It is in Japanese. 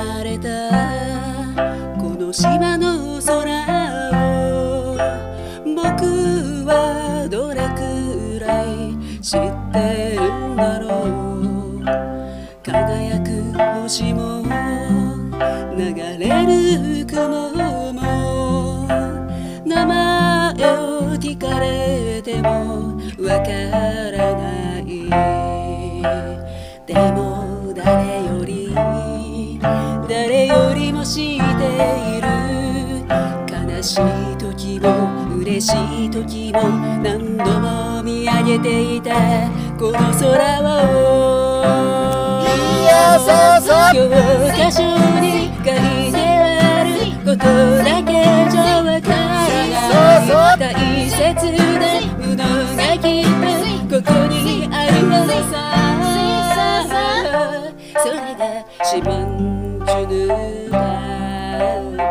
晴れたこの島の空を僕はどれくらい知ってるんだろう。輝く星も流れる雲も名前を聞かれてもわからない。でも誰よりも知っている。悲しい時も嬉しい時も何度も見上げていたこの空を、いやそうそう教科書に書いてあることだけじゃわからない大切なものがきっとここにあるのさ。それがシマンチュヌだ